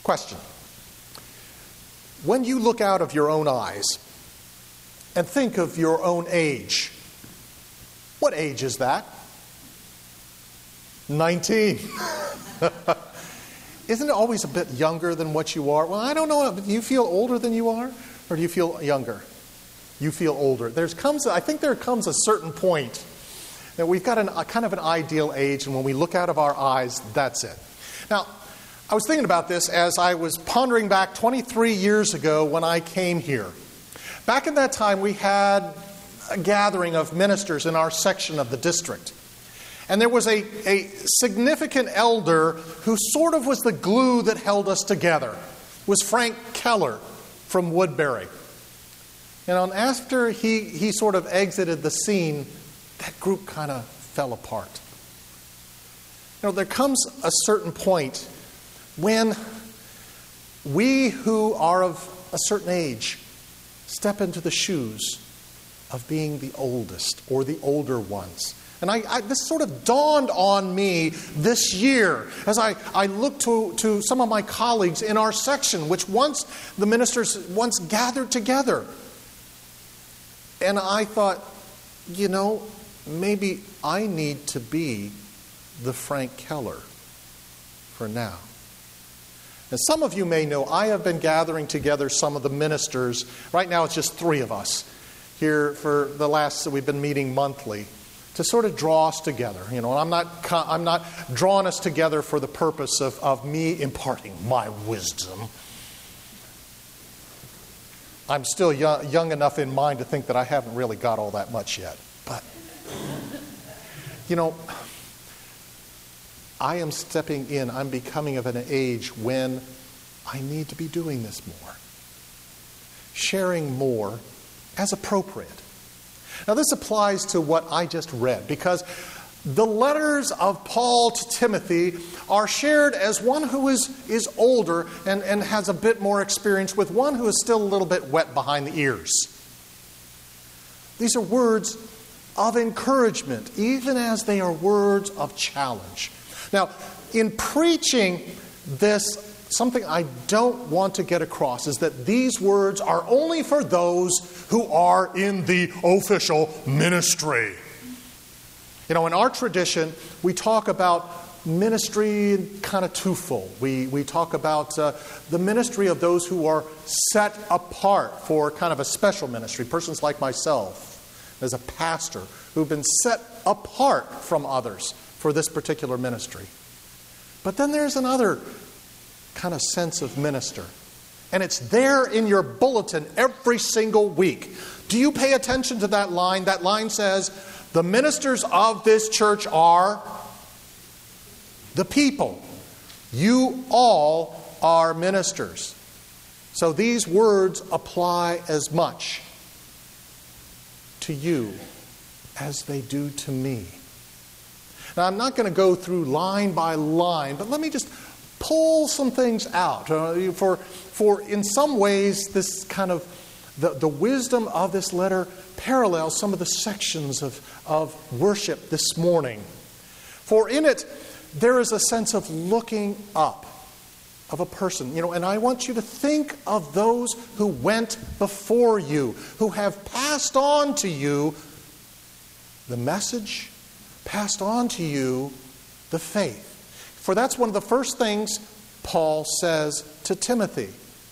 Question. When you look out of your own eyes and think of your own age, what age is that? 19. Isn't it always a bit younger than what you are? Well, I don't know. Do you feel older than you are? Or do you feel younger? You feel older. I think there comes a certain point that we've got a kind of an ideal age, and when we look out of our eyes, that's it. Now, I was thinking about this as I was pondering back 23 years ago when I came here. Back in that time, we had a gathering of ministers in our section of the district. And there was a significant elder who sort of was the glue that held us together. It was Frank Keller from Woodbury. And after he sort of exited the scene, that group kind of fell apart. There comes a certain point when we who are of a certain age step into the shoes of being the oldest or the older ones. And this sort of dawned on me this year as I looked to some of my colleagues in our section, which the ministers once gathered together. And I thought, maybe I need to be the Frank Keller for now. And some of you may know I have been gathering together some of the ministers. Right now it's just 3 of us here for we've been meeting monthly to sort of draw us together. And I'm not drawing us together for the purpose of me imparting my wisdom. I'm still young enough in mind to think that I haven't really got all that much yet. But, I am stepping in. I'm becoming of an age when I need to be doing this more. Sharing more as appropriate. Now, this applies to what I just read, because the letters of Paul to Timothy are shared as one who is older and has a bit more experience with one who is still a little bit wet behind the ears. These are words of encouragement, even as they are words of challenge. Now, in preaching this, something I don't want to get across is that these words are only for those who are in the official ministry. In our tradition, we talk about ministry kind of twofold. We talk about the ministry of those who are set apart for kind of a special ministry, persons like myself as a pastor who've been set apart from others for this particular ministry. But then there's another kind of sense of minister. And it's there in your bulletin every single week. Do you pay attention to that line? That line says, the ministers of this church are the people. You all are ministers. So these words apply as much to you as they do to me. Now, I'm not going to go through line by line, but let me just pull some things out. For in some ways, this kind of the wisdom of this letter parallels some of the sections of worship this morning. For in it, there is a sense of looking up of a person. And I want you to think of those who went before you, who have passed on to you the message, passed on to you the faith. For that's one of the first things Paul says to Timothy.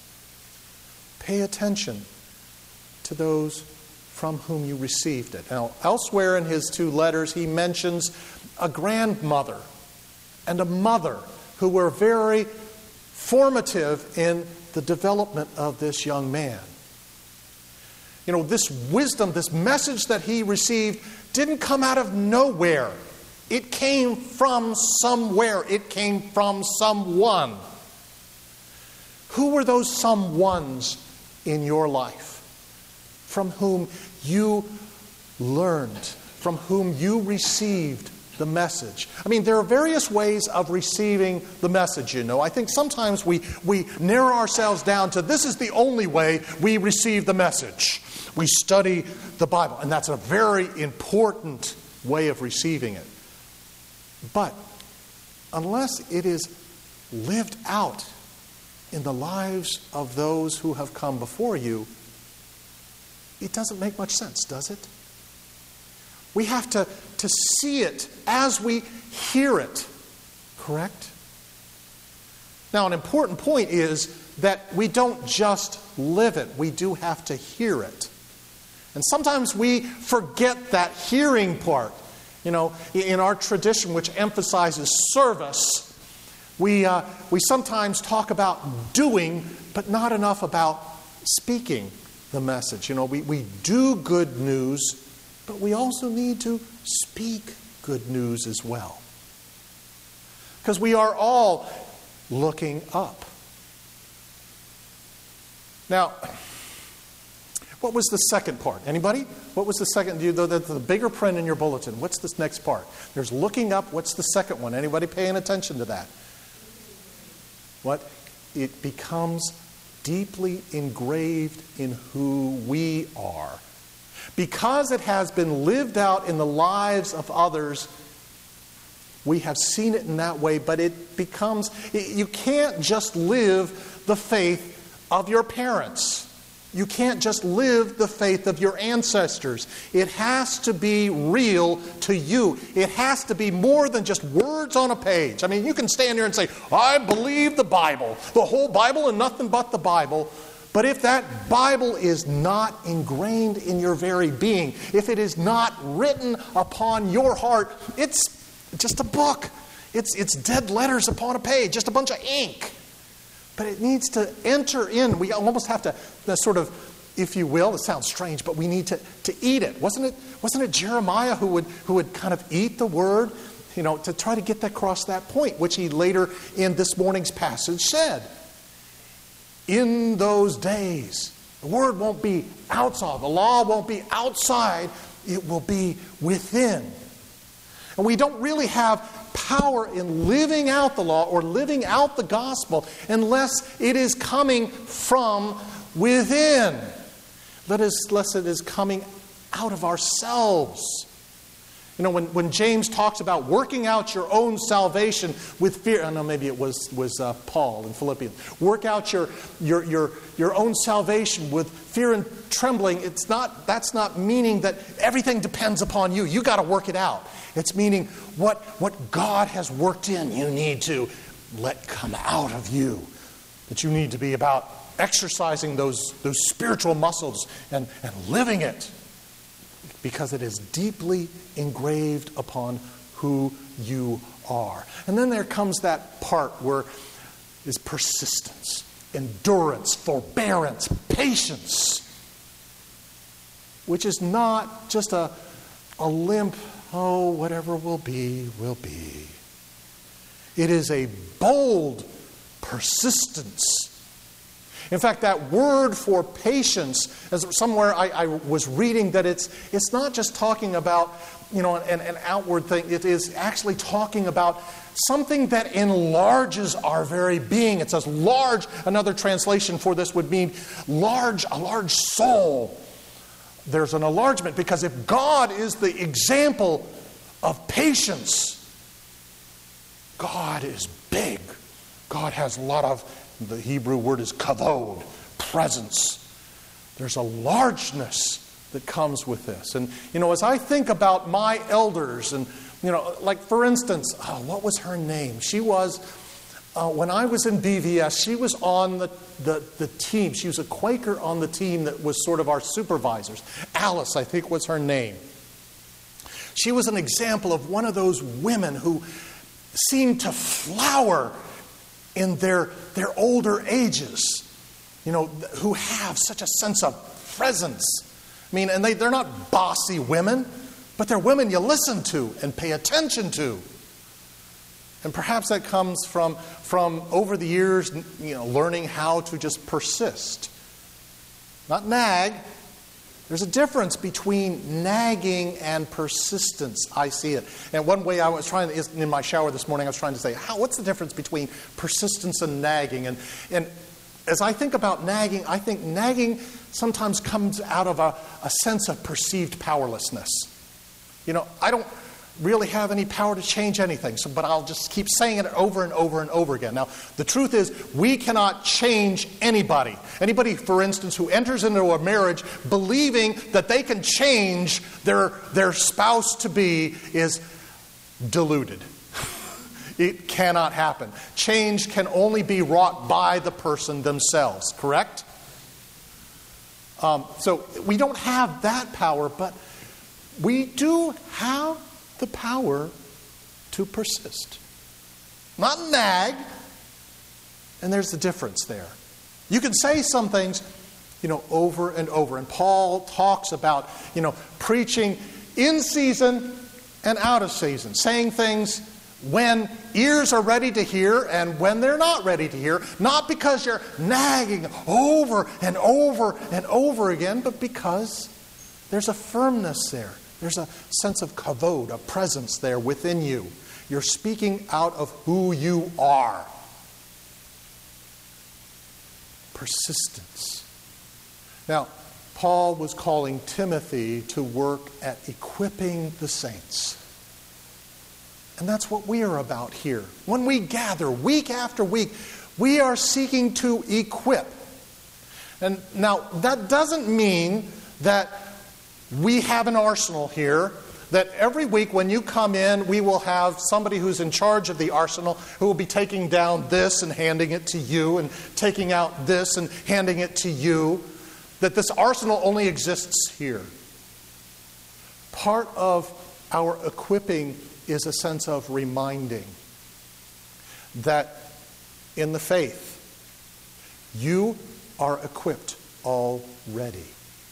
Pay attention to those from whom you received it. Now, elsewhere in his 2 letters, he mentions a grandmother and a mother who were very formative in the development of this young man. This wisdom, this message that he received didn't come out of nowhere. It came from somewhere. It came from someone. Who were those someones in your life from whom you learned, from whom you received the message? There are various ways of receiving the message, I think sometimes we narrow ourselves down to this is the only way we receive the message. We study the Bible, and that's a very important way of receiving it. But unless it is lived out in the lives of those who have come before you, it doesn't make much sense, does it? We have to see it as we hear it, correct? Now, an important point is that we don't just live it, we do have to hear it. And sometimes we forget that hearing part. You know, in our tradition, which emphasizes service, we sometimes talk about doing, but not enough about speaking the message. You know, we do good news, but we also need to speak good news as well. Because we are all looking up. Now, what was the second part? Anybody? What was the second? The bigger print in your bulletin. What's this next part? There's looking up. What's the second one? Anybody paying attention to that? What? It becomes deeply engraved in who we are. Because it has been lived out in the lives of others, we have seen it in that way, but it becomes, you can't just live the faith of your parents. You can't just live the faith of your ancestors. It has to be real to you. It has to be more than just words on a page. I mean, you can stand here and say, I believe the Bible, the whole Bible and nothing but the Bible. But if that Bible is not ingrained in your very being, if it is not written upon your heart, it's just a book. It's dead letters upon a page, just a bunch of ink. But it needs to enter in. We almost have to sort of, if you will, it sounds strange, but we need to eat it. Wasn't it Jeremiah who would kind of eat the word, you know, to try to get that across that point, which he later in this morning's passage said. In those days, the word won't be outside, the law won't be outside, it will be within. And we don't really have power in living out the law or living out the gospel unless it is coming from within. Unless it is coming out of ourselves. You know, when James talks about working out your own salvation with fear, I know maybe it was Paul in Philippians. Work out your own salvation with fear and trembling. That's not meaning that everything depends upon you. You got to work it out. It's meaning what God has worked in, you need to let come out of you. That you need to be about exercising those spiritual muscles and living it. Because it is deeply engraved upon who you are. And then there comes that part where is persistence, endurance, forbearance, patience. Which is not just a limp, oh, whatever will be, will be. It is a bold persistence. In fact, that word for patience, as somewhere I was reading that it's not just talking about, you know, an outward thing. It is actually talking about something that enlarges our very being. It says large. Another translation for this would mean large, a large soul. There's an enlargement because if God is the example of patience, God is big. God has a lot of, the Hebrew word is kavod, presence. There's a largeness that comes with this. And, you know, as I think about my elders, and, you know, like for instance, what was her name? She was, when I was in BVS, she was on the team. She was a Quaker on the team that was sort of our supervisors. Alice, I think, was her name. She was an example of one of those women who seemed to flower in their older ages, you know, who have such a sense of presence. I mean, and they're not bossy women, but they're women you listen to and pay attention to. And perhaps that comes from over the years, you know, learning how to just persist. Not nag. There's a difference between nagging and persistence. I see it. And one way I was trying to, in my shower this morning, I was trying to say, what's the difference between persistence and nagging? And as I think about nagging, I think nagging sometimes comes out of a sense of perceived powerlessness. You know, really have any power to change anything, but I'll just keep saying it over and over and over again. Now, the truth is, we cannot change anybody. Anybody, for instance, who enters into a marriage believing that they can change their spouse-to-be is deluded. It cannot happen. Change can only be wrought by the person themselves, correct? So we don't have that power, but we do have the power to persist. Not nag. And there's the difference there. You can say some things, over and over. And Paul talks about, preaching in season and out of season. Saying things when ears are ready to hear and when they're not ready to hear. Not because you're nagging over and over and over again, but because there's a firmness there. There's a sense of kavod, a presence there within you. You're speaking out of who you are. Persistence. Now, Paul was calling Timothy to work at equipping the saints. And that's what we are about here. When we gather week after week, we are seeking to equip. And now, that doesn't mean that we have an arsenal here, that every week when you come in, we will have somebody who's in charge of the arsenal who will be taking down this and handing it to you, and taking out this and handing it to you. That this arsenal only exists here. Part of our equipping is a sense of reminding that in the faith, you are equipped already.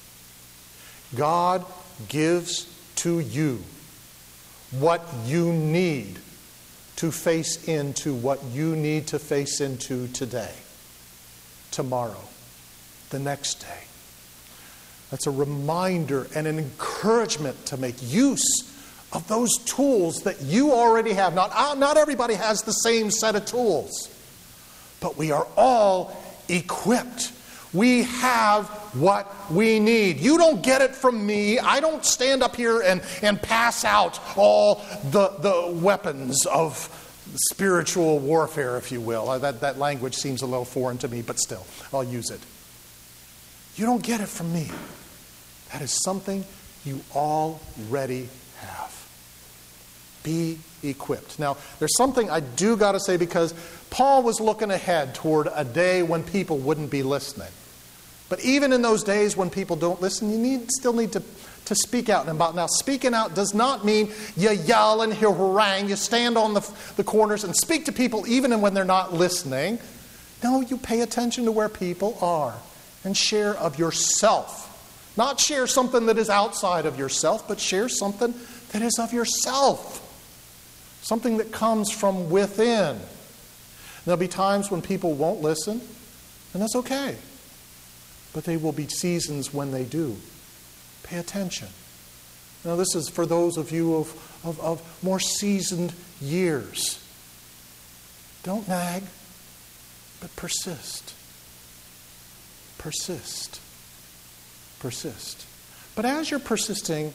God gives to you what you need to face into what you need to face into today, tomorrow, the next day. That's a reminder and an encouragement to make use of those tools that you already have. Not everybody has the same set of tools, but we are all equipped. We have what we need. You don't get it from me. I don't stand up here and pass out all the weapons of spiritual warfare, if you will. That language seems a little foreign to me, but still, I'll use it. You don't get it from me. That is something you already have. Be equipped. Now, there's something I do got to say, because Paul was looking ahead toward a day when people wouldn't be listening. But even in those days when people don't listen, you still need to speak out and about. Now, speaking out does not mean you yell and you harangue, you stand on the corners and speak to people even when they're not listening. No, you pay attention to where people are and share of yourself. Not share something that is outside of yourself, but share something that is of yourself. Something that comes from within. There'll be times when people won't listen, and that's okay. But there will be seasons when they do. Pay attention. Now, this is for those of you of more seasoned years. Don't nag, but persist. Persist. Persist. But as you're persisting,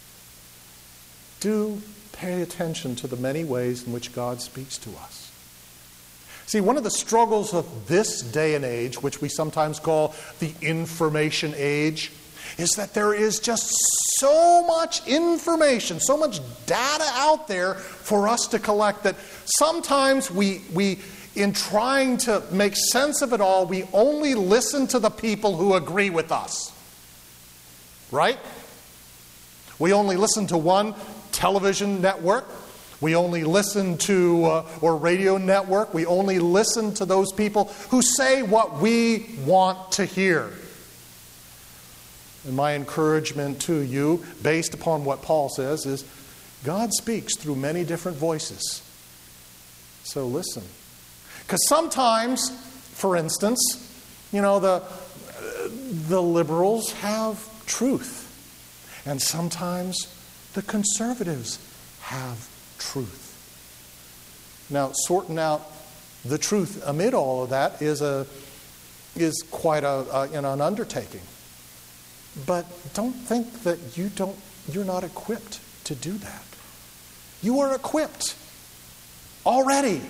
do pay attention to the many ways in which God speaks to us. See, one of the struggles of this day and age, which we sometimes call the information age, is that there is just so much information, so much data out there for us to collect that sometimes we in trying to make sense of it all, we only listen to the people who agree with us. Right? We only listen to one television network. We only listen to, or radio network, we only listen to those people who say what we want to hear. And my encouragement to you, based upon what Paul says, is God speaks through many different voices. So listen. Because sometimes, for instance, the liberals have truth. And sometimes the conservatives have truth. Now, sorting out the truth amid all of that is quite an undertaking. But don't think that you're not equipped to do that. You are equipped already.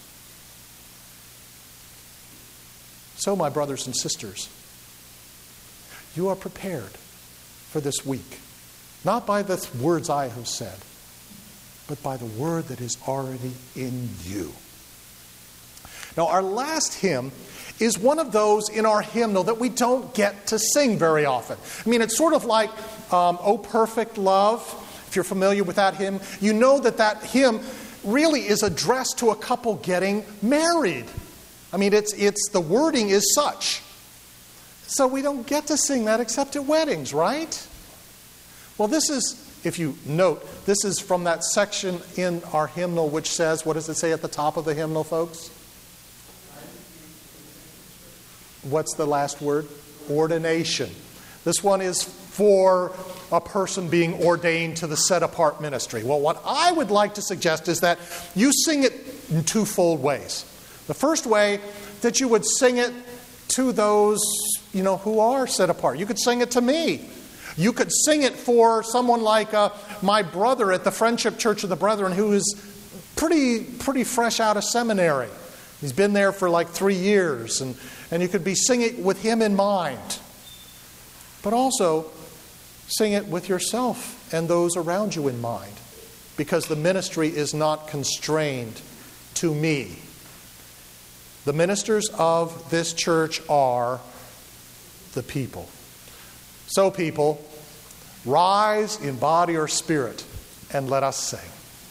So, my brothers and sisters, you are prepared for this week. Not by the words I have said, but by the word that is already in you. Now, our last hymn is one of those in our hymnal that we don't get to sing very often. I mean, it's sort of like, O Perfect Love. If you're familiar with that hymn, you know that hymn really is addressed to a couple getting married. I mean, it's the wording is such. So we don't get to sing that except at weddings, right? Well, this is, if you note, this is from that section in our hymnal which says, what does it say at the top of the hymnal, folks? What's the last word? Ordination. This one is for a person being ordained to the set-apart ministry. Well, what I would like to suggest is that you sing it in twofold ways. The first way, that you would sing it to those, who are set apart. You could sing it to me. You could sing it for someone like my brother at the Friendship Church of the Brethren, who is pretty fresh out of seminary. He's been there for like 3 years, and you could be singing with him in mind. But also, sing it with yourself and those around you in mind, because the ministry is not constrained to me. The ministers of this church are the people. So, people, rise in body or spirit, and let us sing.